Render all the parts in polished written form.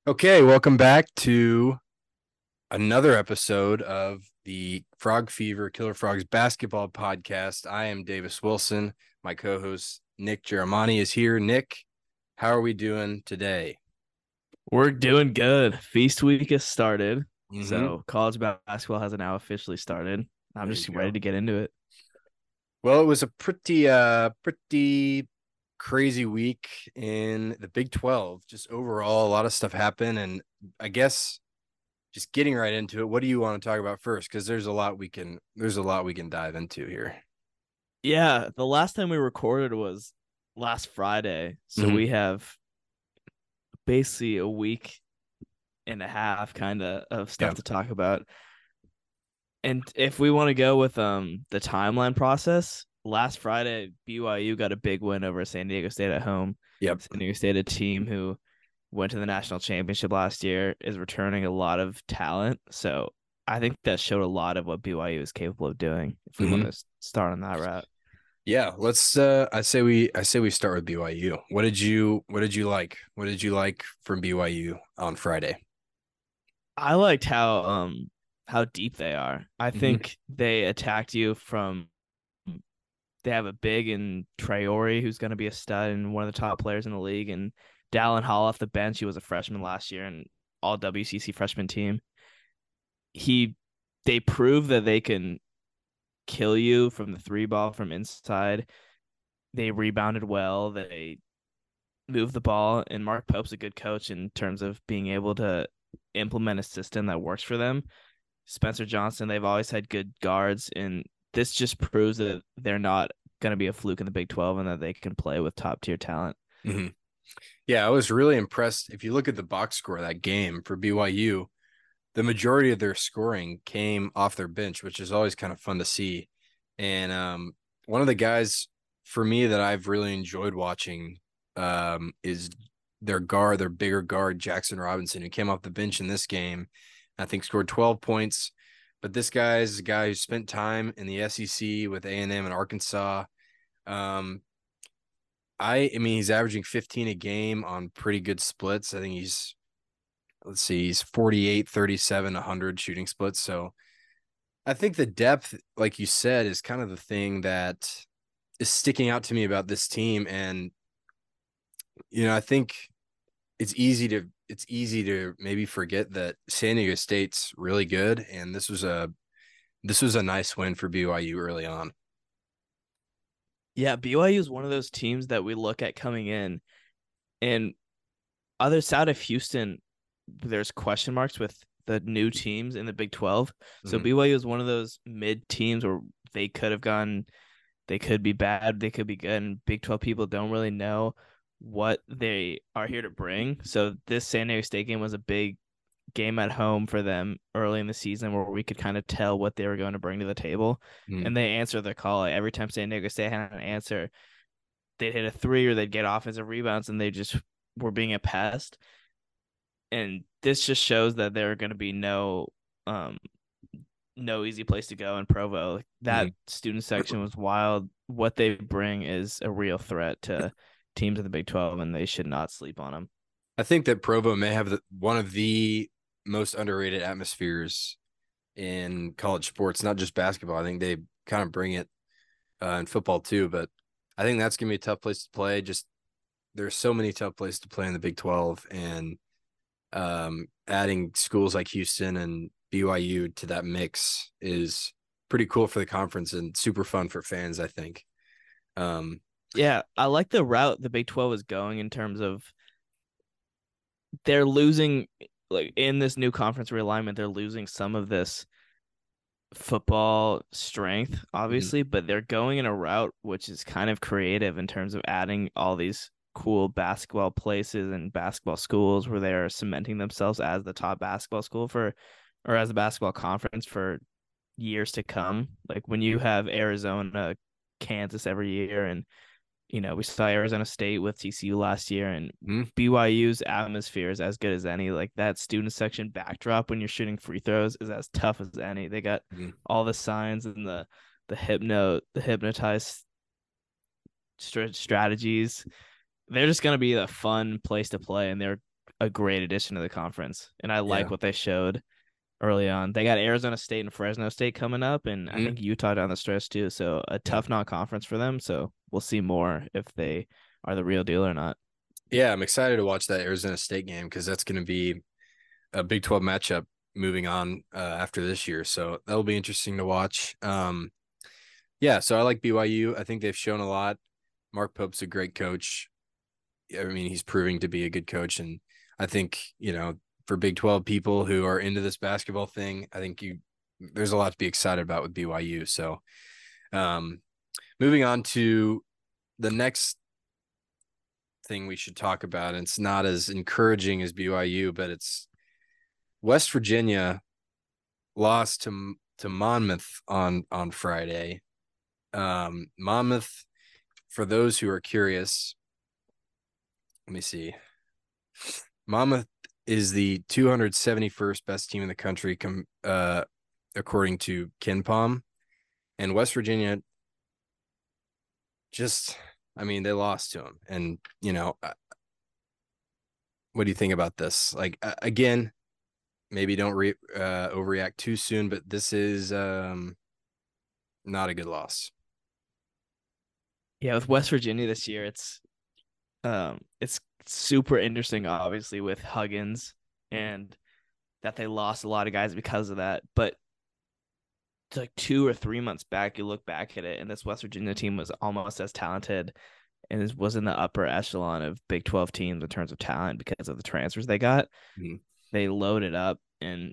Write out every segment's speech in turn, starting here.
Okay, welcome back to another episode of the Frog Fever Killer Frogs basketball podcast. I am Davis Wilson. My co-host Nick Germani is here. Nick, how are we doing today? We're doing good. Feast week has started. Mm-hmm. So college basketball has now officially started. I'm There you just ready go. to get into it. Well, it was a pretty crazy week in the Big 12. Just overall, a lot of stuff happened, and I guess just getting right into it. What do you want to talk about first? Because there's a lot we can dive into here. Yeah, the last time we recorded was last Friday. So Mm-hmm. we have basically a week and a half kind of Yeah. stuff to talk about. And if we want to go with the timeline process, last Friday BYU got a big win over San Diego State at home. Yep. San Diego State, a team who went to the national championship last year, is returning a lot of talent. So I think that showed a lot of what BYU is capable of doing. If we want Mm-hmm. to start on that route, Yeah. I say we start with BYU. What did you like from BYU on Friday? I liked how deep they are. I Mm-hmm. think they attacked you from. They have a big in Traore, who's going to be a stud and one of the top players in the league, and Dallin Hall off the bench. He was a freshman last year and all WCC freshman team. He they prove that they can kill you from the three ball from inside. They rebounded well. They moved the ball, and Mark Pope's a good coach in terms of being able to implement a system that works for them. Spencer Johnson, they've always had good guards, and this just proves that they're not going to be a fluke in the Big 12 and that they can play with top tier talent. Mm-hmm. Yeah, I was really impressed. If you look at the box score of that game for BYU, the majority of their scoring came off their bench, which is always kind of fun to see. And one of the guys for me that I've really enjoyed watching is their bigger guard, Jackson Robinson, who came off the bench in this game. I think scored 12 points. But this guy is a guy who spent time in the SEC with A&M and Arkansas. Um, I mean, he's averaging 15 a game on pretty good splits. I think he's 48, 37, 100 shooting splits. So I think the depth, like you said, is kind of the thing that is sticking out to me about this team. And, I think it's easy to maybe forget that San Diego State's really good. And this was a nice win for BYU early on. Yeah, BYU is one of those teams that we look at coming in, and other side of Houston, there's question marks with the new teams in the Big 12. So Mm-hmm. BYU is one of those mid teams where they could have gone, they could be bad, they could be good, and Big 12 people don't really know what they are here to bring. So this San Diego State game was a big game at home for them early in the season where we could kind of tell what they were going to bring to the table. Mm-hmm. And they answered the call. Like, every time San Diego State had an answer, they'd hit a three or they'd get offensive rebounds and they just were being a pest. And this just shows that there are going to be um no easy place to go in Provo. Like, Mm-hmm. that student section was wild. What they bring is a real threat to teams in the Big 12, and they should not sleep on them. I think that Provo may have one of the most underrated atmospheres in college sports, not just basketball. I think they kind of bring it in football too, but I think that's gonna be a tough place to play. Just there's so many tough places to play in the Big 12, and adding schools like Houston and BYU to that mix is pretty cool for the conference and super fun for fans, I think. Um, Yeah, I like the route the Big 12 is going in terms of they're losing, like, in this new conference realignment, they're losing some of this football strength, mhm, obviously, but they're going in a route which is kind of creative in terms of adding all these cool basketball places and basketball schools where they are cementing themselves as the top basketball school for, or as a basketball conference for years to come. Like when you have Arizona, Kansas every year, and we saw Arizona State with TCU last year, and mhm, BYU's atmosphere is as good as any. Like, that student section backdrop when you're shooting free throws is as tough as any. They got mhm. all the signs and the hypnotized strategies. They're just gonna be a fun place to play, and they're a great addition to the conference, and I like Yeah. what they showed early on. They got Arizona State and Fresno State coming up, and I Mhm. think Utah down the stretch too. So a Yeah. tough non-conference for them. So we'll see more if they are the real deal or not. Yeah, I'm excited to watch that Arizona State game because that's going to be a Big 12 matchup moving on after this year. So that'll be interesting to watch. Yeah, so I like BYU. I think they've shown a lot. Mark Pope's a great coach. I mean, he's proving to be a good coach. And I think, for Big 12 people who are into this basketball thing, I think there's a lot to be excited about with BYU. So um, moving on to the next thing we should talk about. And it's not as encouraging as BYU, but it's West Virginia lost to Monmouth on Friday. Monmouth, for those who are curious, let me see. Monmouth is the 271st best team in the country, according to KenPom, and West Virginia just, I mean, they lost to them. And what do you think about this? Like again, maybe don't overreact too soon, but this is not a good loss. Yeah, with West Virginia this year, it's super interesting, obviously, with Huggins and that they lost a lot of guys because of that. But it's like 2 or 3 months back, you look back at it, and this West Virginia team was almost as talented and was in the upper echelon of Big 12 teams in terms of talent because of the transfers they got. Mhm. They loaded up, and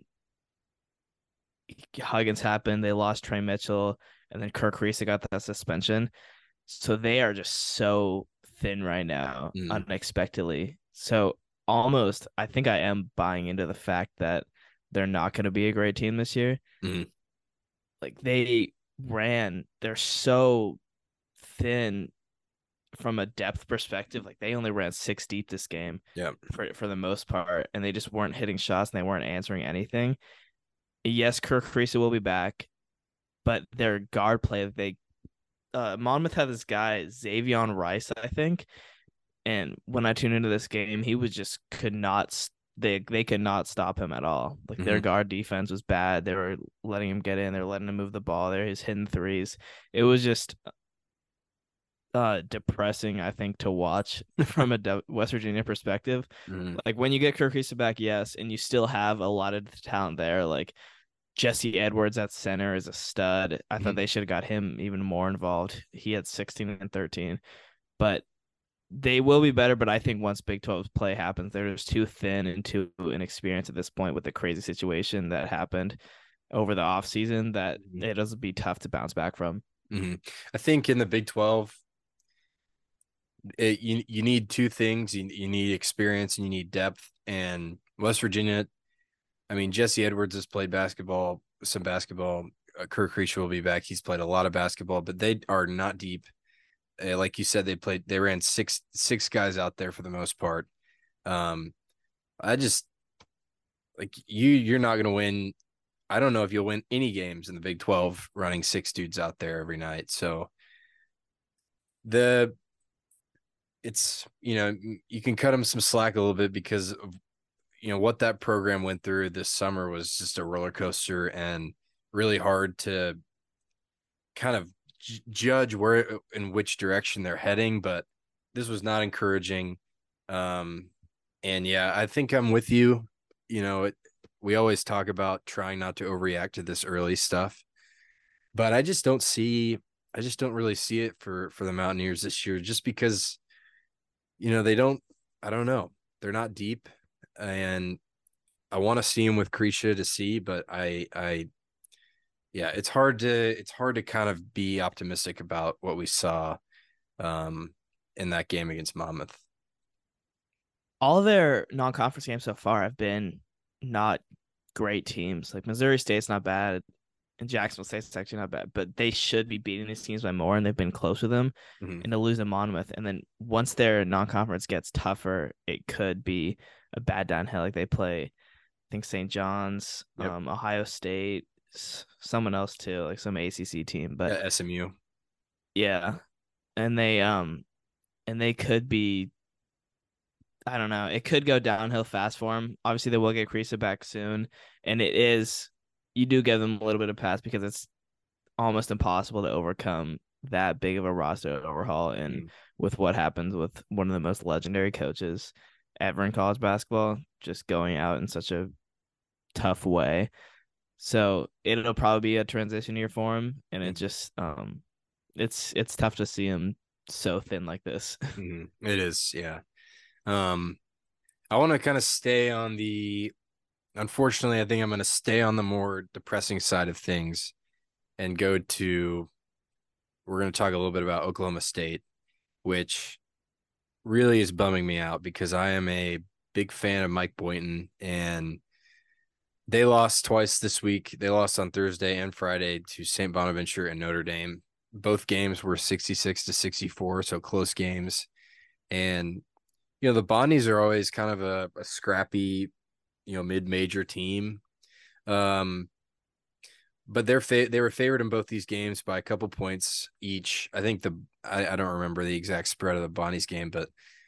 Huggins happened. They lost Trey Mitchell, and then Kirk Reese got that suspension. So they are just so thin right now, Mhm. unexpectedly. So almost, I think I am buying into the fact that they're not going to be a great team this year. Mhm. Like they're so thin from a depth perspective. Like they only ran 6 deep this game Yeah. for the most part, and they just weren't hitting shots and they weren't answering anything. Yes, Kirk Creasy will be back, but their guard play, Monmouth had this guy Xavion Rice, I think, and when I tuned into this game, he was just could not. They could not stop him at all. Like their Mhm. guard defense was bad. They were letting him get in. They were letting him move the ball. There, his hidden threes. It was just depressing, I think, to watch from a West Virginia perspective. Mhm. Like when you get Kirk Reese back, yes, and you still have a lot of talent there. Like Jesse Edwards at center is a stud. I thought Mhm. they should have got him even more involved. He had 16 and 13, but they will be better. But I think once Big 12 play happens, they're just too thin and too inexperienced at this point with the crazy situation that happened over the offseason that Mhm. it'll be tough to bounce back from. Mhm. I think in the Big 12, you need two things. You need experience and you need depth. And West Virginia, I mean, Jesse Edwards has played some basketball. Kirk Creech will be back. He's played a lot of basketball, but they are not deep. Like you said, they ran six guys out there for the most part. Um, I just like you're not going to win. I don't know if you'll win any games in the Big 12 running six dudes out there every night. So the it's you can cut them some slack a little bit because of what that program went through this summer was just a roller coaster and really hard to kind of judge where in which direction they're heading, but this was not encouraging. um and yeah, I think I'm with you. We always talk about trying not to overreact to this early stuff, but I just don't really see it for the Mountaineers this year, just because they don't. I don't know. They're not deep, and I want to see them with Krisha to see, but yeah, it's hard to kind of be optimistic about what we saw um in that game against Monmouth. All their non-conference games so far have been not great teams. Like Missouri State's not bad, and Jacksonville State's actually not bad, but they should be beating these teams by more, and they've been close with them. Mhm. And to lose to Monmouth, and then once their non-conference gets tougher, it could be a bad downhill. Like they play, I think St. John's, Yep. Ohio State, someone else too, like some ACC team. But Yeah, SMU. yeah, and they could be I don't know. It could go downhill fast for him. Obviously, they will get Kriisa back soon, and you do give them a little bit of pass because it's almost impossible to overcome that big of a roster overhaul. And Mm. with what happens with one of the most legendary coaches ever in college basketball, just going out in such a tough way. So it'll probably be a transition year for him, and it Mm. just it's tough to see him so thin like this. Mm. It is, yeah. Um, I want to kind of stay on the. Unfortunately, I think I'm going to stay on the more depressing side of things and go to. We're going to talk a little bit about Oklahoma State, which really is bumming me out because I am a big fan of Mike Boynton, and they lost twice this week. They lost on Thursday and Friday to St. Bonaventure and Notre Dame. Both games were 66-64, so close games. And the Bonnies are always kind of a scrappy, mid-major team. Um, but they were favored in both these games by a couple points each. I think I don't remember the exact spread of the Bonnies game, but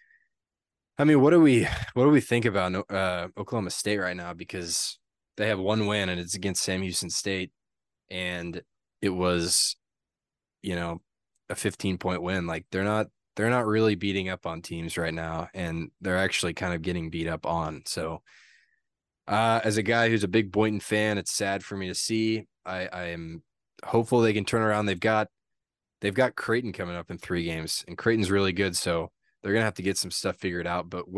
I mean, what do we think about Oklahoma State right now? Because they have one win and it's against Sam Houston State, and it was, you know, a 15-point win. Like they're not really beating up on teams right now, and they're actually kind of getting beat up on. So, as a guy who's a big Boynton fan, it's sad for me to see. I am hopeful they can turn around. They've got Creighton coming up in 3 games, and Creighton's really good, so they're gonna have to get some stuff figured out. But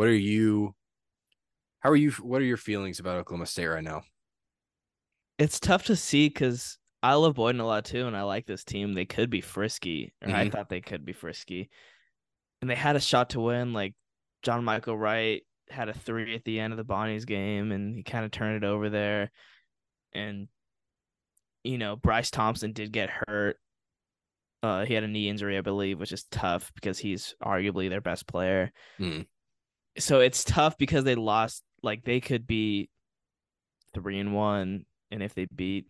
what are your feelings about Oklahoma State right now? It's tough to see because I love Boyden a lot too, and I like this team. They could be frisky, or I Mm-hmm. thought they could be frisky, and they had a shot to win. Like John Michael Wright had a three at the end of the Bonnies game, and he kind of turned it over there. And Bryce Thompson did get hurt. He had a knee injury, I believe, which is tough because he's arguably their best player. Mm-hmm. So it's tough because they lost. Like they could be 3-1, and if they beat,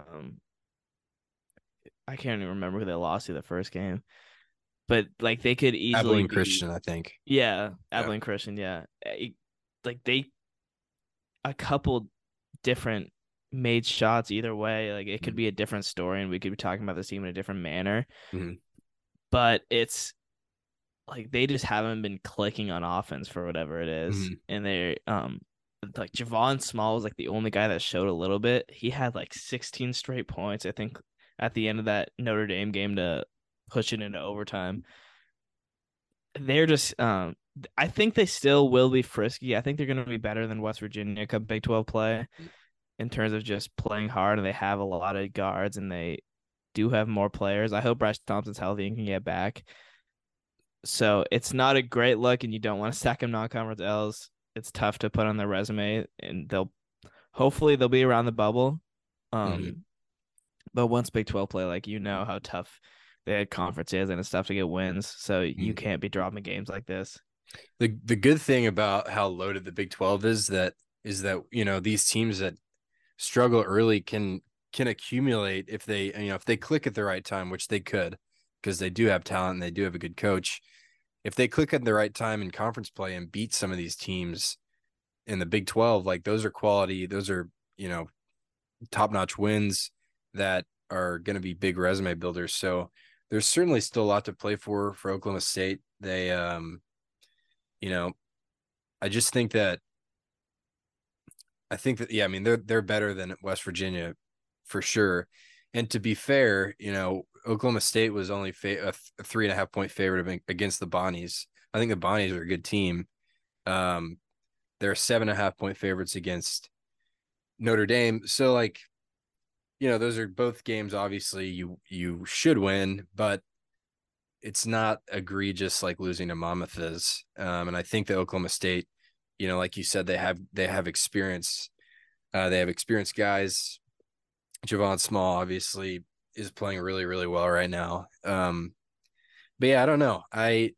I can't even remember who they lost to the first game, but like they could easily Abilene be, Christian, I think. yeah, Yeah. Abilene Christian, yeah, like they a couple different made shots either way. Like it could Mm-hmm. be a different story, and we could be talking about this team in a different manner. Mm-hmm. But it's like they just haven't been clicking on offense for whatever it is, Mm-hmm. and they're like Javon Small was like the only guy that showed a little bit. He had like 16 straight points, I think, at the end of that Notre Dame game to push it into overtime. They're just I think they still will be frisky. I think they're going to be better than West Virginia come Big 12 play in terms of just playing hard, and they have a lot of guards and they do have more players. I hope Bryce Thompson's healthy and can get back. So it's not a great look, and you don't want to stack them non-conference L's. It's tough to put on their resume, and hopefully they'll be around the bubble. Mm-hmm. But once Big 12 play, like how tough the conference is, and it's tough to get wins. So you Mm-hmm. can't be dropping games like this. The good thing about how loaded the Big 12 is that these teams that struggle early can accumulate if they click at the right time, which they could, because they do have talent and they do have a good coach. If they click at the right time in conference play and beat some of these teams in the Big 12, like those are top-notch wins that are going to be big resume builders. So there's certainly still a lot to play for Oklahoma State. They you know I just think that yeah, I mean they're better than West Virginia for sure. And to be fair, Oklahoma State was only a 3.5 point favorite against the Bonnies. I think the Bonnies are a good team. Um, they're 7.5 point favorites against Notre Dame. So like, those are both games. Obviously, you should win, but it's not egregious like losing to Monmouth is. And I think that Oklahoma State, like you said, they have experience. They have experienced guys. Javon Small obviously is playing really, really well right now. But yeah, I don't know.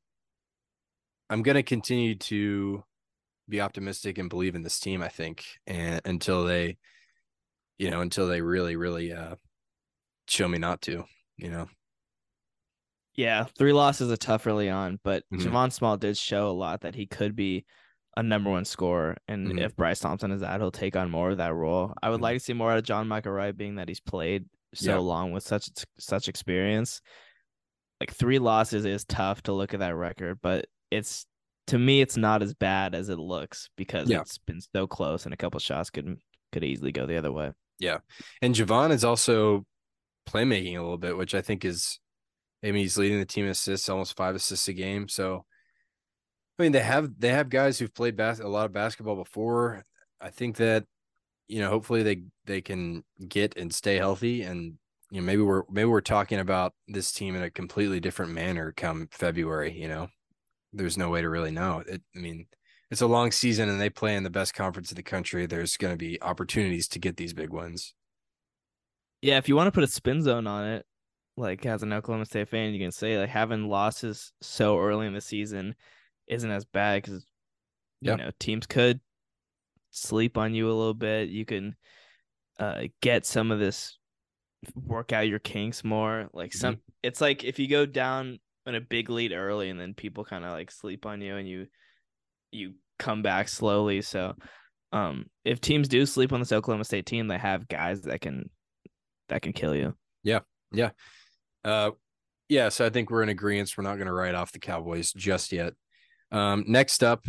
I'm gonna continue to be optimistic and believe in this team, I think, and until they really, really show me not to, you know. Yeah, 3 losses are tough early on, but Mm-hmm. Javon Small did show a lot that he could be a number one scorer. And Mhm. if Bryce Thompson is that, he'll take on more of that role. I would Mhm. like to see more out of John Michael Wright, being that he's played Yeah. so long with such experience. Like 3 losses is tough to look at that record, but it's to me it's not as bad as it looks because Yeah. it's been so close and a couple shots could easily go the other way. Yeah. And Javon is also playmaking a little bit, which I think is, I mean, he's leading the team in assists, almost 5 assists a game. So, I mean, they have guys who've played a lot of basketball before. I think that, hopefully they can get and stay healthy, and maybe we're talking about this team in a completely different manner come February. There's no way to really know. I mean, it's a long season and they play in the best conference in the country. There's going to be opportunities to get these big wins. Yeah, if you want to put a spin zone on it, like as an Oklahoma State fan, you can say like having losses so early in the season isn't as bad because Yeah. teams could sleep on you a little bit. You can get some of this, work out your kinks more. Like Mhm. it's like if you go down in a big lead early and then people kind of like sleep on you and you come back slowly. So if teams do sleep on this Oklahoma State team, they have guys that can kill you. Yeah. Yeah. Uh, yeah. So I think we're in agreement. We're not going to write off the Cowboys just yet. Next up,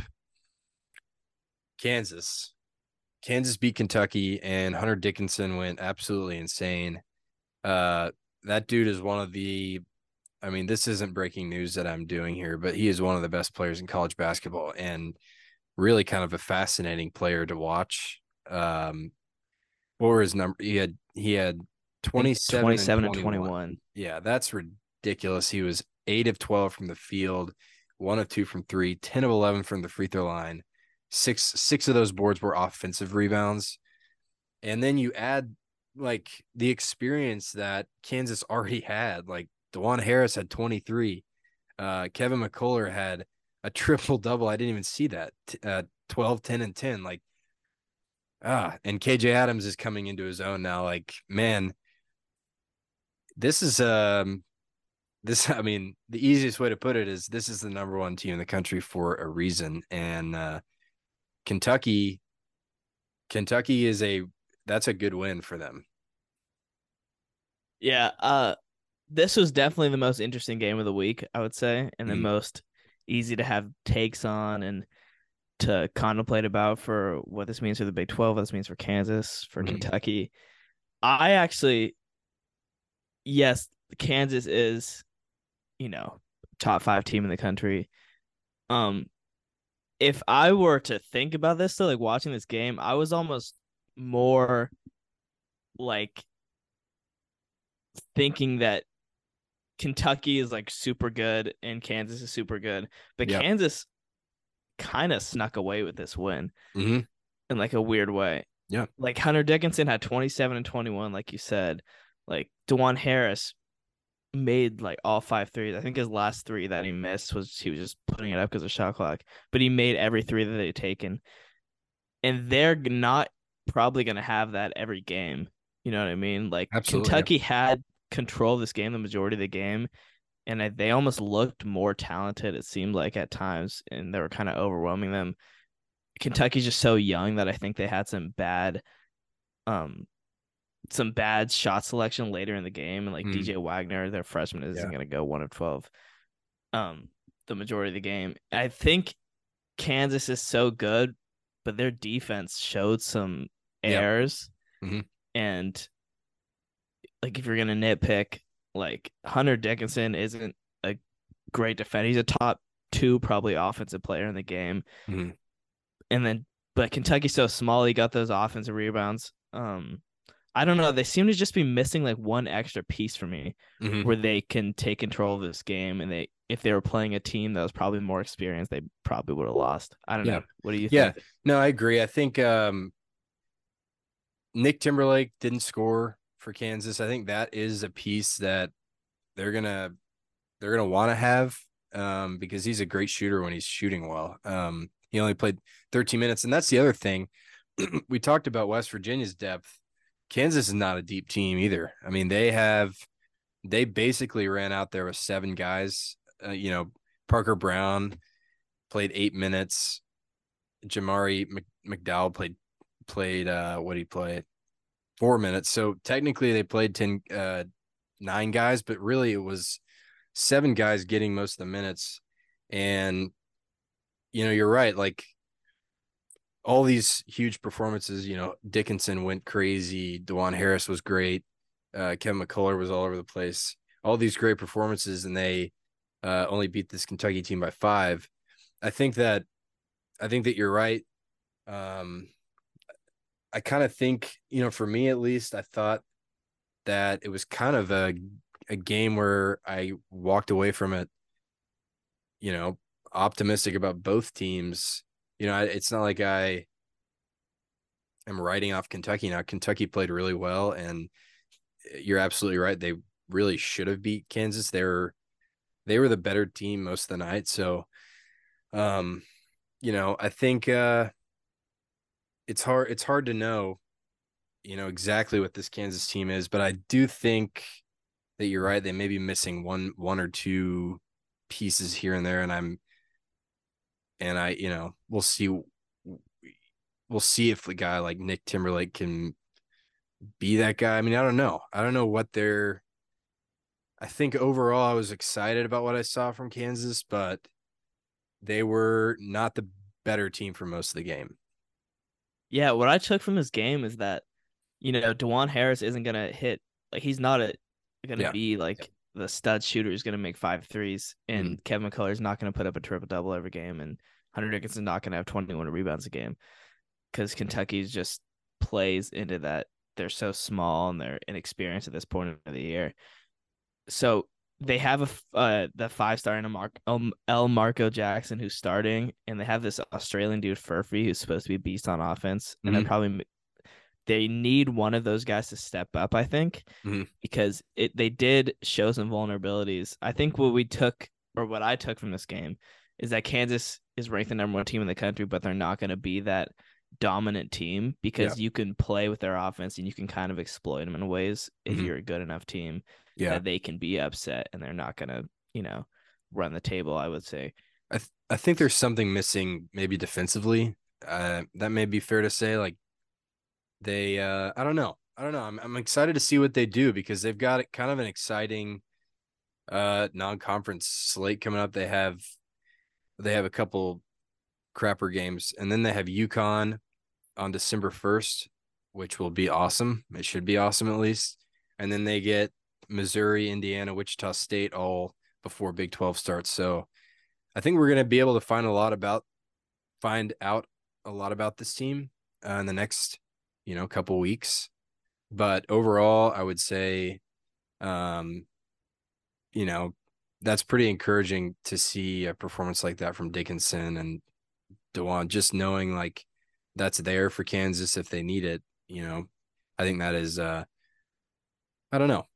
Kansas. Kansas beat Kentucky, and Hunter Dickinson went absolutely insane. Uh, that dude is one of the, I mean, this isn't breaking news that I'm doing here, but he is one of the best players in college basketball and really kind of a fascinating player to watch. What were his number? He had I think 27 and 27 and 21. 21. Yeah, that's ridiculous. He was 8 of 12 from the field, 1 of 2 from 3, 10 of 11 from the free throw line. Six of those boards were offensive rebounds. And then you add like the experience that Kansas already had. Like DeJuan Harris had 23. Kevin McCullough had a triple double. I didn't even see that. 12, 10, and 10. Like, and KJ Adams is coming into his own now. Like, man, this is this I mean, the easiest way to put it is this is the number one team in the country for a reason. And Kentucky Kentucky is that's a good win for them. Yeah, this was definitely the most interesting game of the week, I would say, and the Mm, most easy to have takes on and to contemplate about for what this means for the Big 12, what this means for Kansas, for mm, Kentucky. I actually, yes, Kansas is, you know, top 5 team in the country. Um, if I were to think about this, though, like watching this game, I was almost more like thinking that Kentucky is like super good and Kansas is super good, but yeah. Kansas kind of snuck away with this win Hmm. in like a weird way. Yeah. Like Hunter Dickinson had 27 and 21, like you said. Like DeJuan Harris made like all 5 threes. I think his last 3 that he missed was he was just putting it up because of shot clock, but he made every 3 that they taken. And they're not probably going to have that every game. You know what I mean? Like Absolutely. Yeah. Kentucky had control of this game the majority of the game, and they almost looked more talented, it seemed like at times, and they were kind of overwhelming them. Kentucky's just so young that I think they had um some bad shot selection later in the game, and like Mm, DJ Wagner, their freshman, isn't yeah. going to go 1 of 12 um the majority of the game. I think Kansas is so good, but their defense showed some Yeah. errors. Hmm. And like if you're gonna nitpick, like Hunter Dickinson isn't a great defender. He's a top 2 probably offensive player in the game. Hmm. And then but Kentucky's so small, he got those offensive rebounds. I don't know. They seem to just be missing like one extra piece for me Hmm. where they can take control of this game, and they if they were playing a team that was probably more experienced, they probably would have lost. I don't Yeah. know. What do you Yeah. think? No, I agree. I think Nick Timberlake didn't score for Kansas. I think that is a piece that they're gonna they're gonna want to have because he's a great shooter when he's shooting well. He only played 13 minutes, and that's the other thing. We talked about West Virginia's depth. Kansas is not a deep team either. I mean, they basically ran out there with 7 guys. Parker Brown played 8 minutes. McDowell played what did he play? 4 minutes. So technically they played 9 guys, but really it was 7 guys getting most of the minutes. And you're right. Like all these huge performances, Dickinson went crazy. DeJuan Harris was great. Kevin McCullough was all over the place. All these great performances, and they only beat this Kentucky team by 5. I think that you're right. I kind of think, for me at least, I thought that it was kind of a game where I walked away from it, optimistic about both teams. It's not like I am writing off Kentucky now. Kentucky played really well, and you're absolutely right. They really should have beat Kansas. They were the better team most of the night. So, I think it's hard to know, exactly what this Kansas team is, but I do think that you're right. They may be missing one or two pieces here and there, we'll see. We'll see if a guy like Nick Timberlake can be that guy. I mean, I don't know. I don't know what they're. I think overall, I was excited about what I saw from Kansas, but they were not the better team for most of the game. Yeah, what I took from this game is that, DeJuan Harris isn't gonna hit, like he's not gonna Yeah. be like the stud shooter who's gonna make 5 threes, Mhm. and Kevin McCullough's not gonna put up a triple double every game, and Hunter Dickinson's not gonna have 21 rebounds a game because Kentucky just plays into that. They're so small and they're inexperienced at this point of the year. So they have the 5-star in L. Marco Jackson who's starting, and they have this Australian dude Furphy who's supposed to be a beast on offense, and they need one of those guys to step up, I think, Mhm. because they did show some vulnerabilities. I think what I took from this game is that Kansas is ranked the #1 team in the country, but they're not going to be that dominant team Yeah. because you can play with their offense and you can kind of exploit them in ways if Mhm. you're a good enough team Yeah. that they can be upset and they're not going to, run the table, I would say. I think there's something missing maybe defensively. That may be fair to say. Like they, I don't know. I'm excited to see what they do because they've got kind of an exciting non-conference slate coming up. They have a couple crapper games, and then they have UConn on December 1st, which will be awesome. It should be awesome at least. And then they get Missouri, Indiana, Wichita State all before Big 12 starts. So I think we're going to be able to find out a lot about this team in the next, couple weeks. But overall, I would say, um, you know, that's pretty encouraging to see a performance like that from Dickinson and DeJuan, just knowing like that's there for Kansas if they need it. I think that is, I don't know.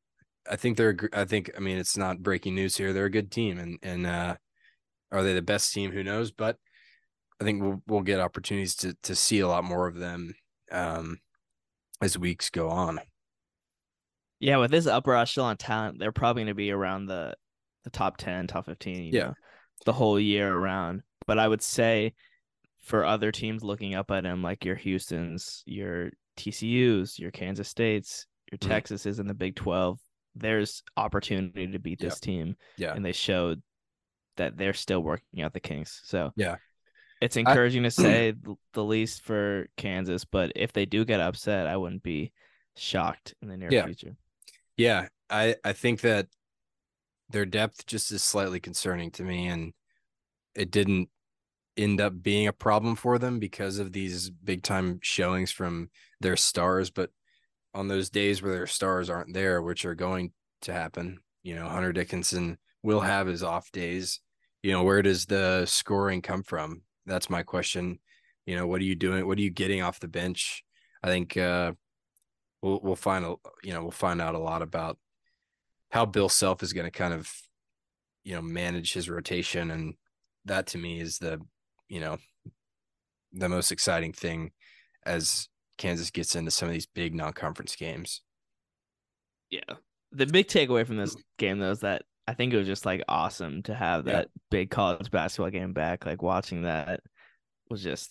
I mean, it's not breaking news here. They're a good team, and are they the best team? Who knows? But I think we'll get opportunities to see a lot more of them um, as weeks go on. Yeah, with this upper echelon talent, they're probably going to be around the top 10, top 15, Yeah. the whole year around. But I would say for other teams looking up at them, like your Houstons, your TCUs, your Kansas States, your Mhm. Texas is in the Big 12, there's opportunity to beat Yeah. this team. Yeah. And they showed that they're still working out the kinks. So Yeah. it's I encouraging to say the least for Kansas, but if they do get upset, I wouldn't be shocked in the near yeah. future. Yeah. I think that their depth just is slightly concerning to me, and it didn't end up being a problem for them because of these big time showings from their stars. But on those days where their stars aren't there, which are going to happen, Hunter Dickinson will have his off days. Where does the scoring come from? That's my question. What are you doing? What are you getting off the bench? I think we'll find out a lot about how Bill Self is going to kind of manage his rotation, and that to me is you know the most exciting thing as Kansas gets into some of these big non-conference games. Yeah. The big takeaway from this game though is that I think it was just like awesome to have Yeah. that big college basketball game back. Like watching that was just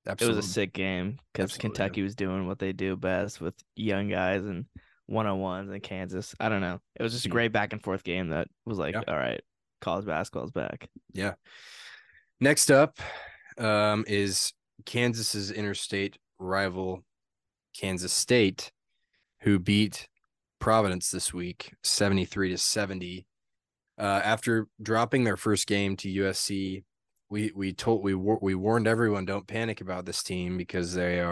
It was a Absolutely. sick game because Absolutely. Yeah. Kentucky was doing what they do best with young guys and one-on-ones in Kansas. I don't know. It was just a Mhm. great back and forth game that was like, Yeah. all right, college basketball's back. Yeah. Next up is Kansas's interstate rival, Kansas State, who beat Providence this week, 73-70. After dropping their first game to USC, we warned everyone, don't panic about this team because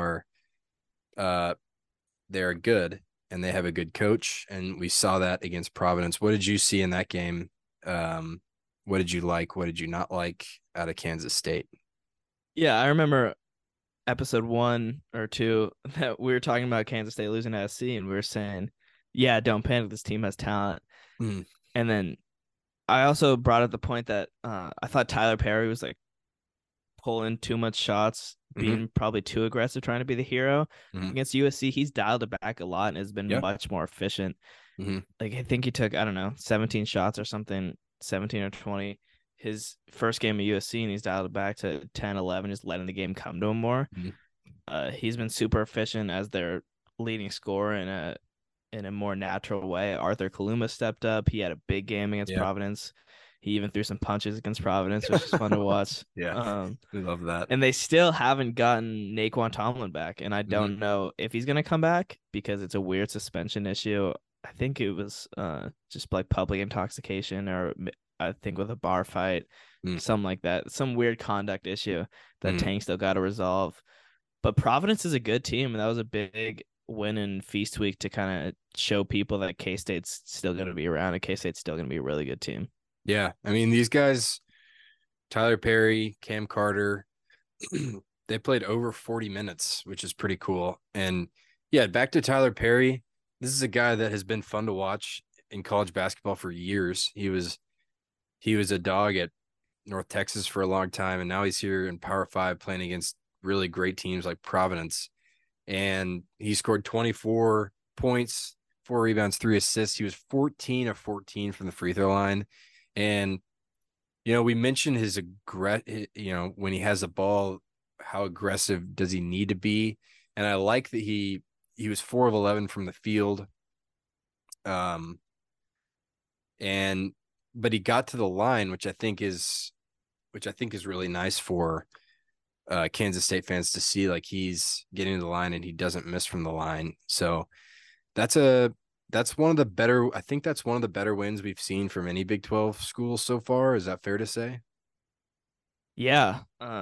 they are good and they have a good coach, and we saw that against Providence. What did you see in that game? What did you like? What did you not like out of Kansas State? Yeah, I remember episode 1 or 2 that we were talking about Kansas State losing to SC, and we were saying, yeah, don't panic. This team has talent. Mm, And then I also brought up the point that I thought Tyler Perry was like pulling too much shots, mm-hmm, being probably too aggressive, trying to be the hero mm-hmm. against USC. He's dialed it back a lot and has been Yeah. much more efficient. Mm-hmm. Like I think he took, I don't know, 17 shots or something, 17 or 20 his first game at USC, and he's dialed it back to 10, 11, just letting the game come to him more. Mm-hmm. He's been super efficient as their leading scorer in a more natural way. Arthur Kaluma stepped up. He had a big game against Yeah. Providence. He even threw some punches against Providence, which is fun to watch. Yeah. We love that. And they still haven't gotten Naquan Tomlin back, and I Mm-hmm. don't know if he's gonna come back because it's a weird suspension issue. I think it was just like public intoxication, or I think with a bar fight, something like that, some weird conduct issue that Tank still got to resolve. But Providence is a good team, and that was a big win in Feast Week to kind of show people that K-State's still going to be around, and K-State's still going to be a really good team. Yeah. I mean, these guys, Tyler Perry, Cam Carter, they played over 40 minutes, which is pretty cool. And yeah, back to Tyler Perry. This is a guy that has been fun to watch in college basketball for years. He was a dog at North Texas for a long time, and now he's here in Power 5 playing against really great teams like Providence. And he scored 24 points, 4 rebounds, 3 assists. He was 14 of 14 from the free throw line. And we mentioned when he has a ball, how aggressive does he need to be? And I like that he was 4 of 11 from the field. But he got to the line, which I think is really nice for Kansas State fans to see. Like, he's getting to the line and he doesn't miss from the line. So that's one of the better, I think that's one of the better wins we've seen from any Big 12 school so far. Is that fair to say? Yeah.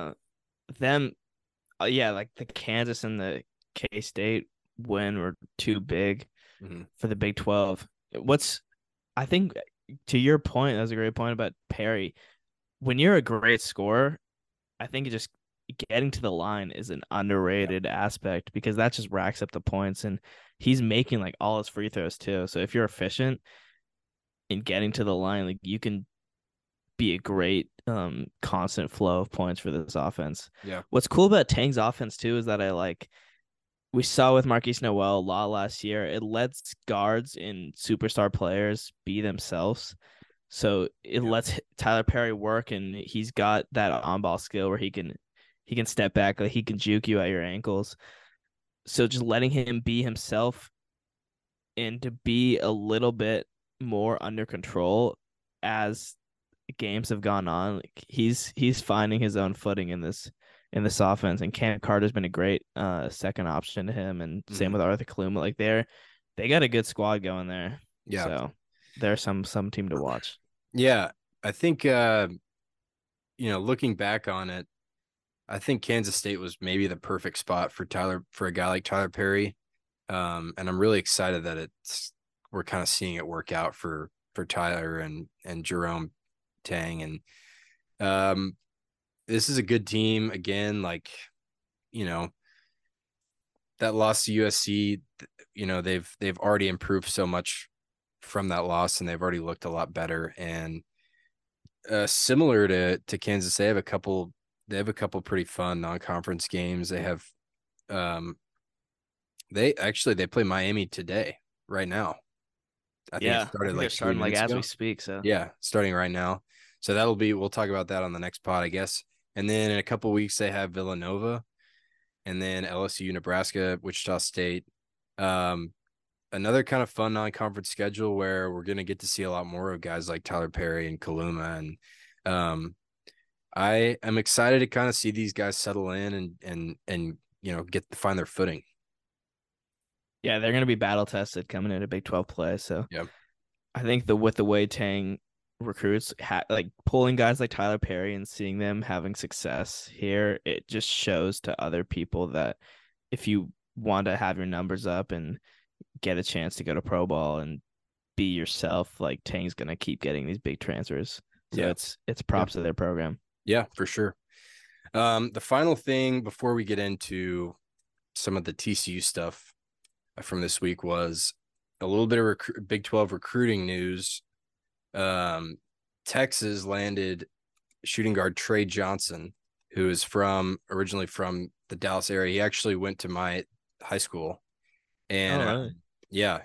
Like the Kansas and the K-State win were too big for the Big 12. I think to your point, that was a great point about Perry. When you're a great scorer, I think just getting to the line is an underrated aspect because that just racks up the points, and he's making like all his free throws too. So if you're efficient in getting to the line, like you can be a great constant flow of points for this offense. Yeah. What's cool about Tang's offense too is that we saw with Marquise Noel a lot last year, it lets guards and superstar players be themselves. So it lets Tyler Perry work, and he's got that on-ball skill where he can step back, like he can juke you at your ankles. So just letting him be himself and to be a little bit more under control as games have gone on, like he's finding his own footing in this offense. And Cam Carter's been a great second option to him, and same with Arthur Kaluma. Like they got a good squad going there. Yeah. So they're some team to watch. Yeah. I think looking back on it, I think Kansas State was maybe the perfect spot for a guy like Tyler Perry. And I'm really excited that we're kind of seeing it work out for Tyler and Jerome Tang. And this is a good team again. Like, that loss to USC, they've already improved so much from that loss, and they've already looked a lot better. And similar to Kansas, they have a couple pretty fun non-conference games. They have they play Miami today, right now. I think it started like 3 starting like minutes as ago. we speak. So Yeah, starting right now. So we'll talk about that on the next pod, I guess. And then in a couple weeks they have Villanova. and then LSU, Nebraska, Wichita State. Um, Another kind of fun non-conference schedule where we're going to get to see a lot more of guys like Tyler Perry and Kaluma. And I am excited to kind of see these guys settle in and get to find their footing. Yeah, they're going to be battle tested coming into Big 12 play. So Yeah. I think with the way Tang recruits, like pulling guys like Tyler Perry and seeing them having success here, it just shows to other people that if you want to have your numbers up and get a chance to go to pro ball and be yourself, like Tang's gonna keep getting these big transfers. So Yeah. it's props to their program. Yeah, for sure. The final thing before we get into some of the TCU stuff from this week was a little bit of Big 12 recruiting news. Texas landed shooting guard Trey Johnson, who is originally from the Dallas area. He actually went to my high school, and Really? yeah,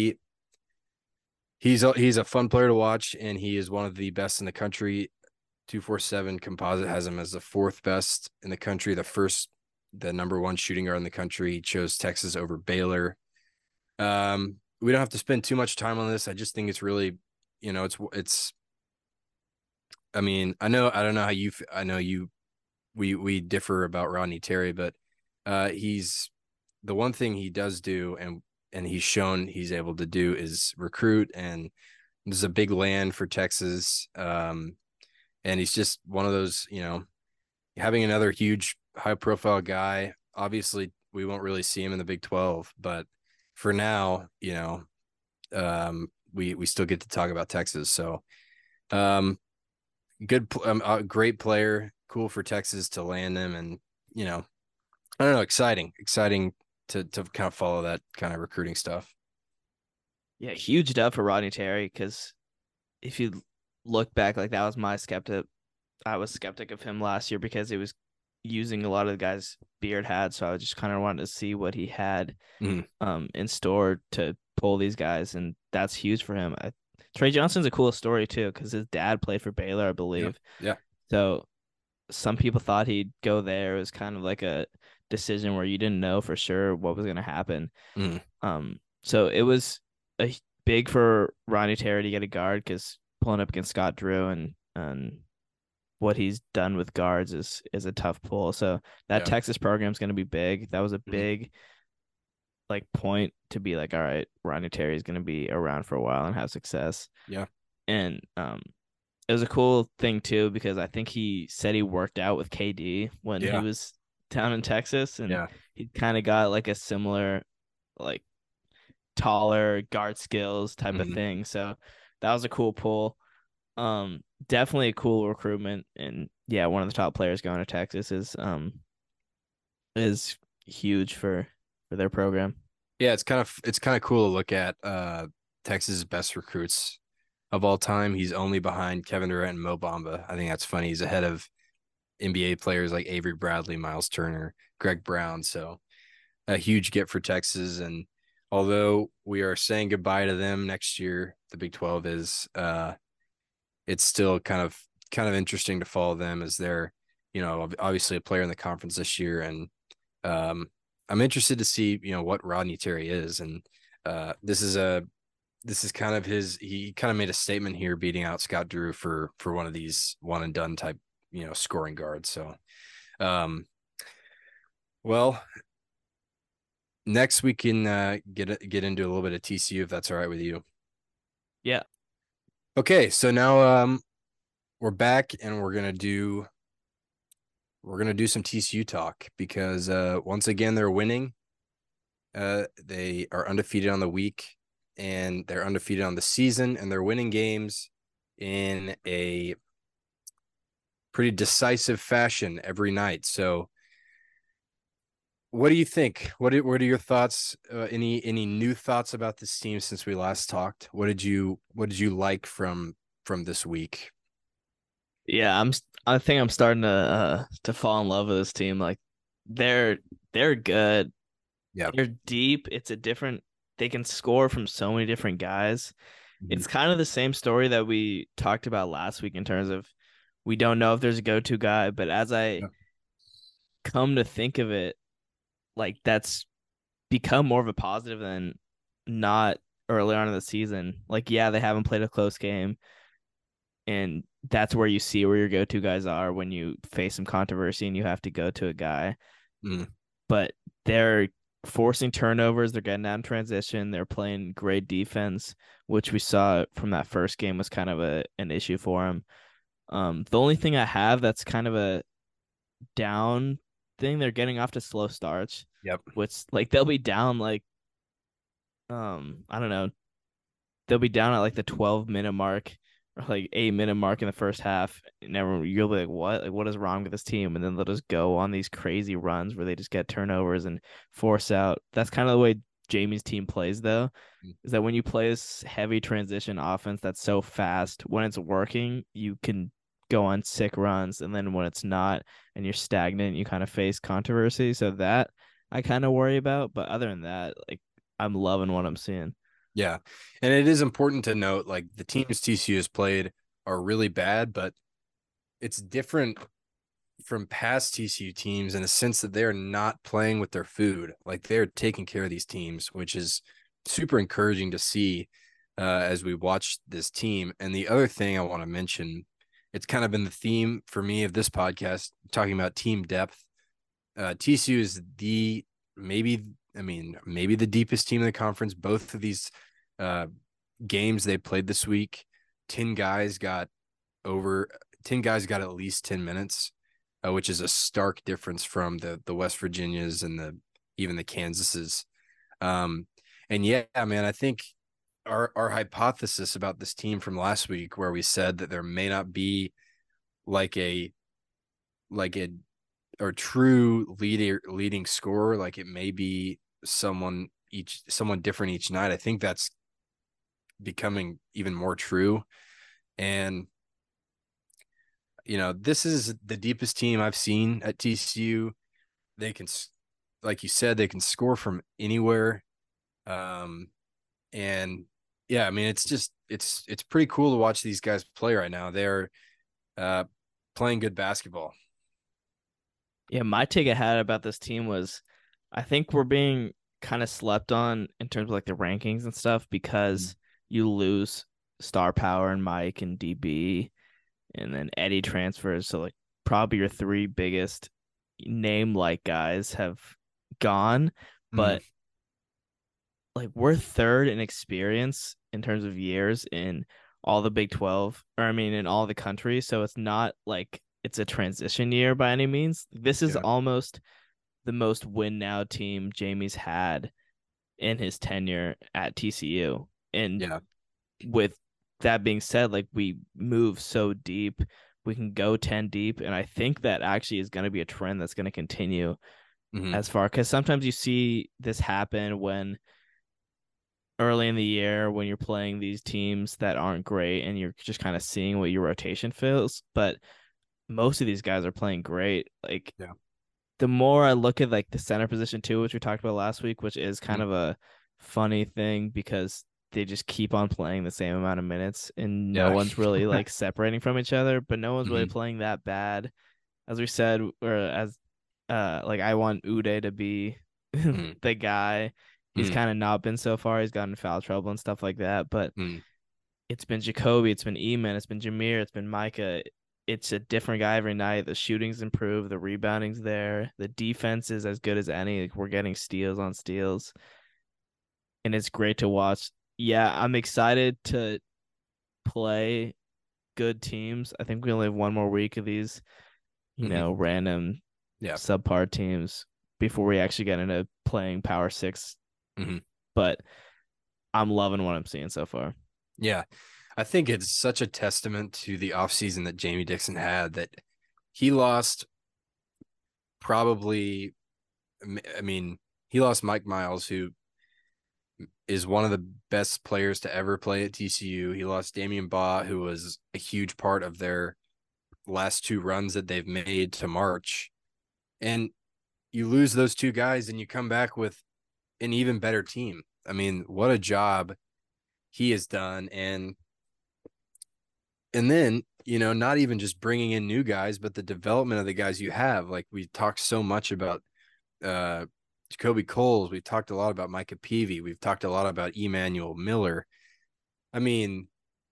he's a fun player to watch, and he is one of the best in the country. 247 Composite has him as the fourth best in the country. The number one shooting guard in the country. He chose Texas over Baylor. We don't have to spend too much time on this. I just think it's really, it's. I mean, I don't know how you. I know you. We differ about Rodney Terry, but he's the one thing he does do, and he's shown he's able to do is recruit, and this is a big land for Texas. And he's just one of those, having another huge high profile guy. Obviously, we won't really see him in the Big 12, but for now, we still get to talk about Texas. So, a great player, cool for Texas to land him, and I don't know, exciting to kind of follow that kind of recruiting stuff. Yeah, huge dub for Rodney Terry because if you look back, like that was my skeptic. I was skeptic of him last year because he was using a lot of the guys Beard had, so I just kind of wanted to see what he had in store to pull these guys, and that's huge for him. Trey Johnson's a cool story too because his dad played for Baylor, I believe. Yeah. So some people thought he'd go there. It was kind of like a decision where you didn't know for sure what was going to happen. So it was big for Ronnie Terry to get a guard because pulling up against Scott Drew and what he's done with guards is a tough pull. So that Texas program is going to be big. That was a big like point to be like, all right, Ronnie Terry is going to be around for a while and have success. Yeah. And it was a cool thing too because I think he said he worked out with KD when he was down in Texas, and he kind of got like a similar like taller guard skills type of thing. So that was a cool pull. Definitely a cool recruitment, and yeah, one of the top players going to Texas is huge for their program. Yeah, it's kind of cool to look at Texas' best recruits of all time. He's only behind Kevin Durant and Mo Bamba. I think that's funny. He's ahead of NBA players like Avery Bradley, Miles Turner, Greg Brown. So a huge get for Texas. And although we are saying goodbye to them next year, the Big 12 is it's still kind of interesting to follow them as they're, obviously a player in the conference this year. And I'm interested to see, what Rodney Terry is. And this is kind of he kind of made a statement here beating out Scott Drew for one of these one and done type, scoring guards. So, well, next we can get into a little bit of TCU if that's all right with you. Yeah. Okay, so now we're back and we're gonna do some TCU talk because once again they're winning. They are undefeated on the week and they're undefeated on the season, and they're winning games in a pretty decisive fashion every night. So what do you think? What are your thoughts? Any new thoughts about this team since we last talked? What did you like from this week? Yeah, I think I'm starting to fall in love with this team. Like they're good. Yeah. They're deep. They can score from so many different guys. It's kind of the same story that we talked about last week in terms of we don't know if there's a go-to guy, but as I come to think of it, like that's become more of a positive than not early on in the season. Like, yeah, they haven't played a close game, and that's where you see where your go-to guys are when you face some controversy and you have to go to a guy. Mm, But they're forcing turnovers, they're getting out in transition, they're playing great defense, which we saw from that first game was kind of an issue for them. The only thing I have that's kind of a down thing, they're getting off to slow starts, yep. which like they'll be down like I don't know, they'll be down at like the 12-minute mark or like 8-minute mark in the first half, and everyone you'll be like, what? Like, what is wrong with this team? And then they'll just go on these crazy runs where they just get turnovers and force out. That's kind of the way Jamie's team plays, though, Mm, is that when you play this heavy transition offense that's so fast, when it's working, you can go on sick runs, and then when it's not and you're stagnant, you kind of face controversy. So that I kind of worry about. But other than that, like I'm loving what I'm seeing. yeah. And it is important to note, like, the teams TCU has played are really bad, but it's different from past TCU teams in the sense that they're not playing with their food. Like, they're taking care of these teams, which is super encouraging to see as we watch this team. And the other thing I want to mention, it's kind of been the theme for me of this podcast, talking about team depth. TCU is maybe, maybe the deepest team in the conference. Both of these uh, games they played this week, 10 guys got over 10 guys got at least 10 minutes, which is a stark difference from the West Virginias and even the Kansases. And yeah, man, I think our hypothesis about this team from last week, where we said that there may not be like a or true leading scorer, like it may be someone different each night. I think that's becoming even more true. And this is the deepest team I've seen at TCU. They can, like you said, they can score from anywhere. Um, and yeah, I mean, it's pretty cool to watch these guys play right now. They're uh, playing good basketball. Yeah, my take I had about this team was I think we're being kind of slept on in terms of like the rankings and stuff because you lose star power and Mike and DB and then Eddie transfers. So like probably your three biggest name like guys have gone, Mm, but like we're third in experience in terms of years in all the Big 12, or I mean in all the countries. So it's not like it's a transition year by any means. This is yeah, almost the most win now team Jamie's had in his tenure at TCU. And yeah, with that being said, like we move so deep, we can go 10 deep. And I think that actually is going to be a trend that's going to continue hmm, as far because sometimes you see this happen when early in the year when you're playing these teams that aren't great and you're just kind of seeing what your rotation feels. But most of these guys are playing great. Like yeah, the more I look at like the center position too, which we talked about last week, which is kind mm, of a funny thing because they just keep on playing the same amount of minutes and no yeah, one's really like separating from each other, but no one's really hmm, playing that bad. As we said, or as like I want Uday to be mm, the guy. He's mm, kind of not been so far. He's gotten in foul trouble and stuff like that. But mm, it's been Jacoby, it's been Eman, it's been Jameer, it's been Micah. It's a different guy every night. The shooting's improved, the rebounding's there, the defense is as good as any. Like we're getting steals on steals, and it's great to watch. Yeah, I'm excited to play good teams. I think we only have one more week of these, hmm, random yeah, subpar teams before we actually get into playing Power Six. hmm, But I'm loving what I'm seeing so far. yeah. I think it's such a testament to the offseason that Jamie Dixon had, that he lost probably, I mean, he lost Mike Miles, who is one of the best players to ever play at TCU. He lost Damian Baugh, who was a huge part of their last two runs that they've made to March. And you lose those two guys and you come back with an even better team. I mean, what a job he has done. And then, not even just bringing in new guys, but the development of the guys you have. Like, we talked so much about uh Jacoby Coles. We've talked a lot about Micah Peavy. We've talked a lot about Emmanuel Miller. I mean,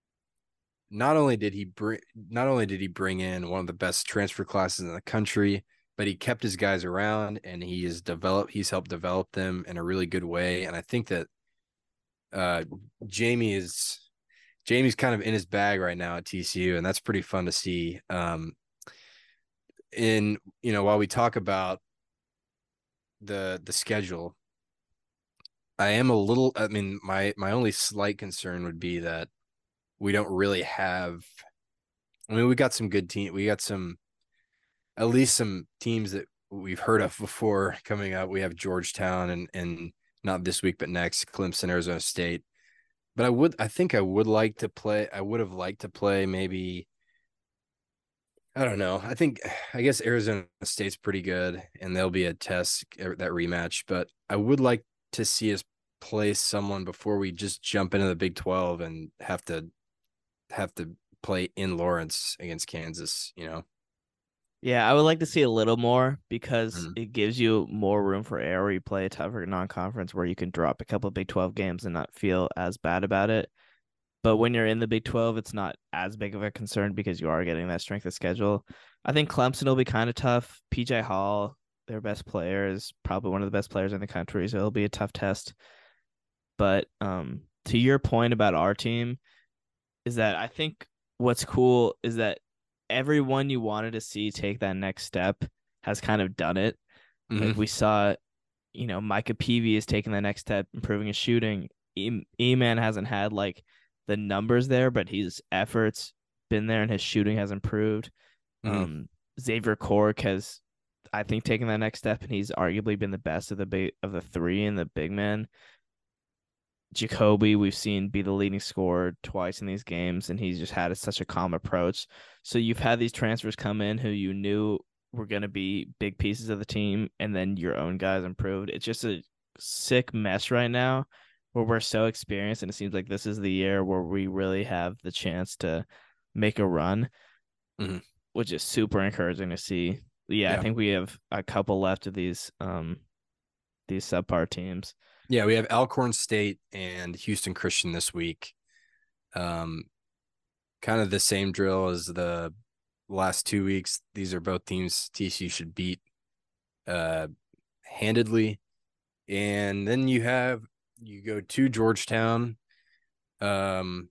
not only did he bring in one of the best transfer classes in the country, but he kept his guys around and he's helped develop them in a really good way. And I think that uh Jamie is Jamie's kind of in his bag right now at TCU, and that's pretty fun to see. In while we talk about the schedule, I mean, my only slight concern would be that we don't really have. I mean, we got some good team. We got some at least some teams that we've heard of before coming up. We have Georgetown and not this week, but next, Clemson, Arizona State. But I think I would like to play. I would have liked to play maybe. I don't know. I guess Arizona State's pretty good, and there'll be a test that rematch. But I would like to see us play someone before we just jump into the Big 12 and have to play in Lawrence against Kansas. Yeah, I would like to see a little more because Mhm. it gives you more room for error. You play a tougher non-conference where you can drop a couple of Big 12 games and not feel as bad about it. But when you're in the Big 12, it's not as big of a concern because you are getting that strength of schedule. I think Clemson will be kind of tough. PJ Hall, their best player, is probably one of the best players in the country, so it'll be a tough test. But to your point about our team, is that I think what's cool is that everyone you wanted to see take that next step has kind of done it. Like Mhm. we saw, Micah Peavy is taking the next step, improving his shooting. E-Man hasn't had like the numbers there, but his efforts been there and his shooting has improved. Mhm. Xavier Cork has, I think, taken that next step, and he's arguably been the best of the three in the big men. Jacoby, we've seen be the leading scorer twice in these games, and he's just had such a calm approach. So you've had these transfers come in who you knew were going to be big pieces of the team, and then your own guys improved. It's just a sick mess right now where we're so experienced, and it seems like this is the year where we really have the chance to make a run, Mhm. which is super encouraging to see. Yeah, I Yeah. think we have a couple left of these subpar teams. Yeah, we have Alcorn State and Houston Christian this week. Um, Kind of the same drill as the last 2 weeks. These are both teams TCU should beat uh handedly. And then you go to Georgetown. Um,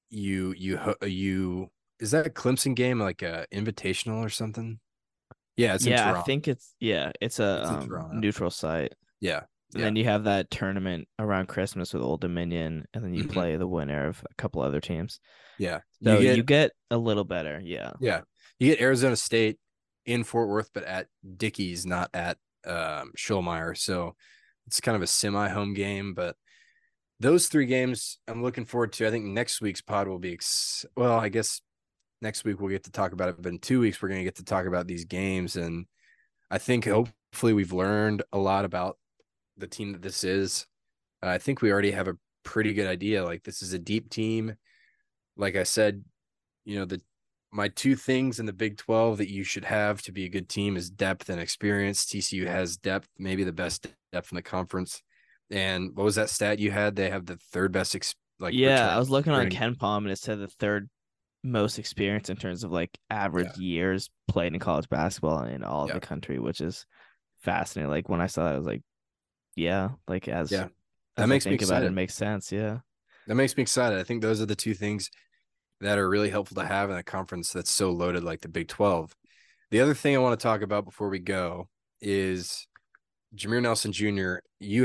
you is that a Clemson game like a invitational or something? Yeah, it's in Yeah, I Toronto. think it's a It's in Toronto. neutral site. Yeah, And yeah. then you have that tournament around Christmas with Old Dominion, and then you Mhm. play the winner of a couple other teams. Yeah. You So get you get a little better, yeah. Yeah. You get Arizona State in Fort Worth, but at Dickies, not at Schulmeyer. So it's kind of a semi-home game. But those three games I'm looking forward to. I think next week's pod will be well, I guess next week we'll get to talk about it, but in 2 weeks we're going to get to talk about these games. And I think hopefully we've learned a lot about the team that this is. I think we already have a pretty good idea. Like, this is a deep team. Like I said, the my two things in the Big 12 that you should have to be a good team is depth and experience. TCU has depth, maybe the best depth in the conference. And what was that stat you had? They have the third best Yeah, I return was looking on returning. Ken Palm and it said the third most experience in terms of like Yeah, average years played in college basketball in all of yeah, the country, which is fascinating. Like when I saw that, I was like, yeah, like yeah. That as I makes me think about it, it excited. makes sense. Yeah. That makes me excited. I think those are the two things that are really helpful to have in a conference that's so loaded like the Big 12. The other thing I want to talk about before we go is Jameer Nelson Jr.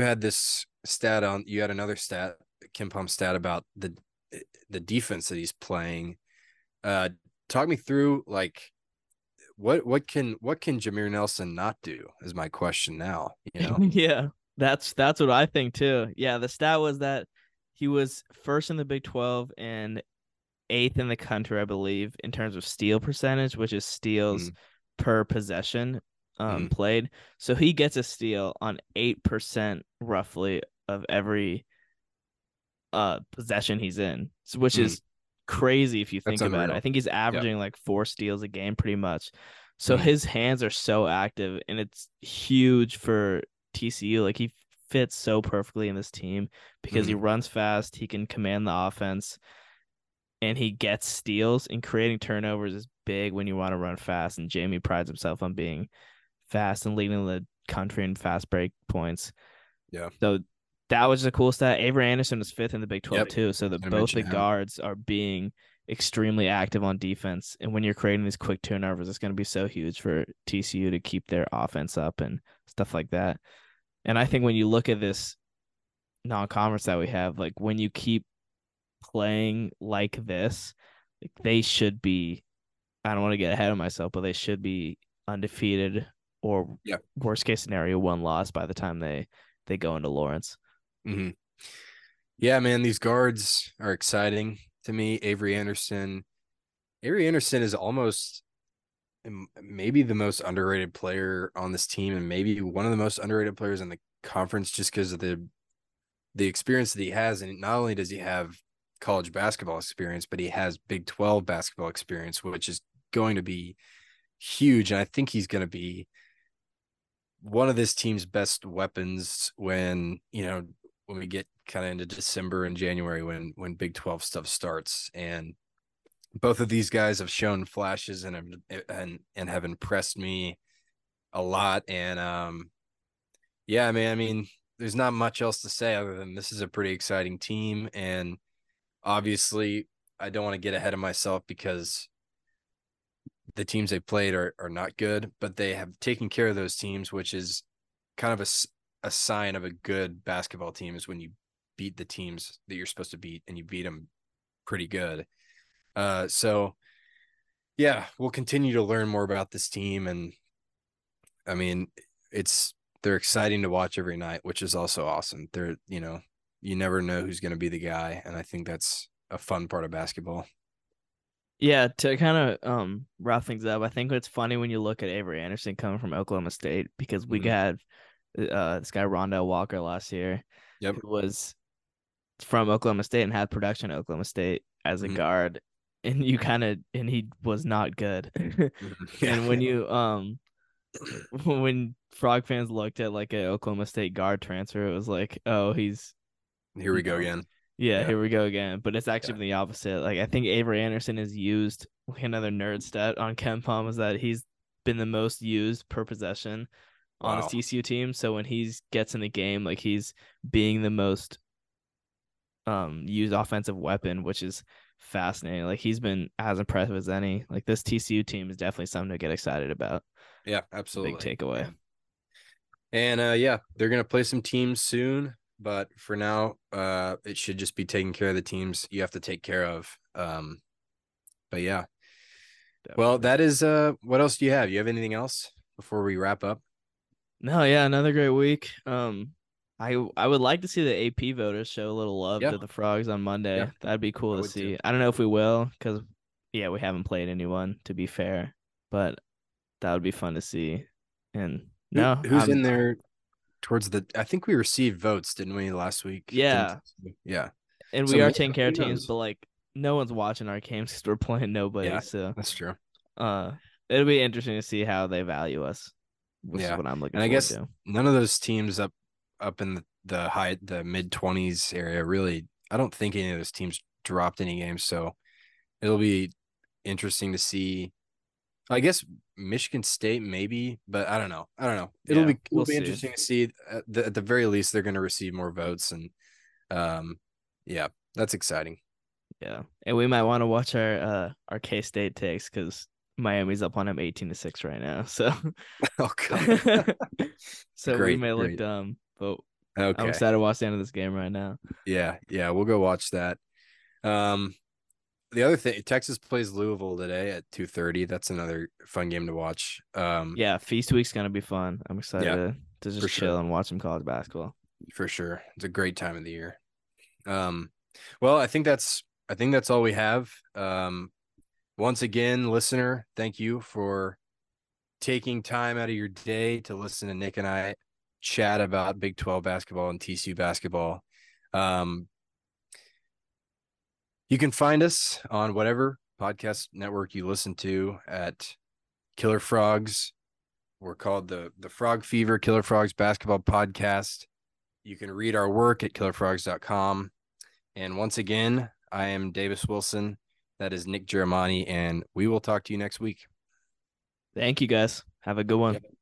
You had another stat, Kim Pump stat about the defense that he's playing. Uh, Talk me through like what can Jameer Nelson not do is my question now. Yeah, that's what I think too. Yeah, the stat was that he was first in the Big 12 and eighth in the country, I believe, in terms of steal percentage, which is steals Mm, per possession mm, played. So he gets a steal on 8% roughly of every possession he's in, which mm. is crazy if you That's think about it. I unreal. think he's Yeah. averaging like 4 steals a game pretty much. So Mm, his hands are so active and it's huge for TCU. Like he fits so perfectly in this team because he Mhm. runs fast, he can command the offense, and he gets steals. And creating turnovers is big when you want to run fast. And Jamie prides himself on being fast and leading the country in fast break points. Yeah. So that was a cool stat. Avery Anderson was fifth in the Big 12 Yep. too. So I was that gonna both mention the him. guards are being extremely active on defense. And when you're creating these quick turnovers, it's going to be so huge for TCU to keep their offense up and stuff like that. And I think when you look at this non-conference that we have, like when you keep playing like this, like they should be. I don't want to get ahead of myself, but they should be undefeated or Yeah. worst case scenario, one loss by the time they go into Lawrence. Hmm. Yeah, man, these guards are exciting to me. Avery Anderson is almost maybe the most underrated player on this team, and maybe one of the most underrated players in the conference, just because of the experience that he has. And not only does he have college basketball experience, but he has Big 12 basketball experience, which is going to be huge. And I think he's going to be one of this team's best weapons when we get kind of into December and January when Big 12 stuff starts. And both of these guys have shown flashes and have impressed me a lot. And yeah, man, I mean, there's not much else to say other than this is a pretty exciting team. And obviously, I don't want to get ahead of myself because the teams they played are not good, but they have taken care of those teams, which is kind of a sign of a good basketball team is when you beat the teams that you're supposed to beat and you beat them pretty good. So yeah, we'll continue to learn more about this team. And I mean, they're exciting to watch every night, which is also awesome. You never know who's going to be the guy. And I think that's a fun part of basketball. Yeah, to kind of wrap things up, I think it's funny when you look at Avery Anderson coming from Oklahoma State because we Mhm. got this guy Rondell Walker last year Yep. who was from Oklahoma State and had production at Oklahoma State as a Mhm. guard, and and he was not good. Mhm. And when Yeah. you when Frog fans looked at like a Oklahoma State guard transfer, it was like, oh, he's Here we go no, again. yeah, Yeah. here we go again. But it's actually Yeah. been the opposite. Like I think Avery Anderson is used. Like another nerd stat on Ken Palm is that he's been the most used per possession on this Wow. TCU team. So when he gets in the game, like he's being the most used offensive weapon, which is fascinating. Like he's been as impressive as any. Like this TCU team is definitely something to get excited about. Yeah, The big absolutely. takeaway. And yeah, they're gonna play some teams soon, but for now, it should just be taking care of the teams you have to take care of. But yeah. Well, Definitely. that is what else do you have? You have anything else before we wrap up? No, yeah, another great week. I would like to see the AP voters show a little love Yeah, to the Frogs on yeah, Monday. That'd be cool I to would too. see. I don't know if we will, because yeah, we haven't played anyone to be fair, but that would be fun to see. And no, Who's in there towards the I think we received votes, didn't we, last week? Didn't yeah, yeah. and So we are maybe, taking care who of teams, knows? but like no one's watching our games because we're playing nobody. Yeah, So that's true. uh, it'll be interesting to see how they value us, which is Yeah. what I'm looking And I forward guess to. none of those teams up in the mid 20s area really I don't think any of those teams dropped any games, so it'll be interesting to see. I guess Michigan State maybe, but I don't know. I don't know. Yeah, It'll we'll be see. interesting to see. At the very least, they're going to receive more votes, and um, yeah, that's exciting. Yeah, and we might want to watch our K State takes because Miami's up on them 18-6 right now. So Oh God, so we great, may look great. dumb, but I'm Okay, excited to watch the end of this game right now. yeah, yeah, we'll go watch that. Um, the other thing, Texas plays Louisville today at 2:30. That's another fun game to watch. Yeah, Feast Week's gonna be fun. I'm excited Yeah, to for just sure, chill and watch some college basketball. for sure. It's a great time of the year. Um, well, I think that's all we have. Once again, listener, thank you for taking time out of your day to listen to Nick and I chat about Big 12 basketball and TCU basketball. Um, you can find us on whatever podcast network you listen to at Killer Frogs. We're called the Frog Fever Killer Frogs Basketball Podcast. You can read our work at killerfrogs.com. And once again, I am Davis Wilson. That is Nick Germani, and we will talk to you next week. Thank you, guys. Have a good one. Yep.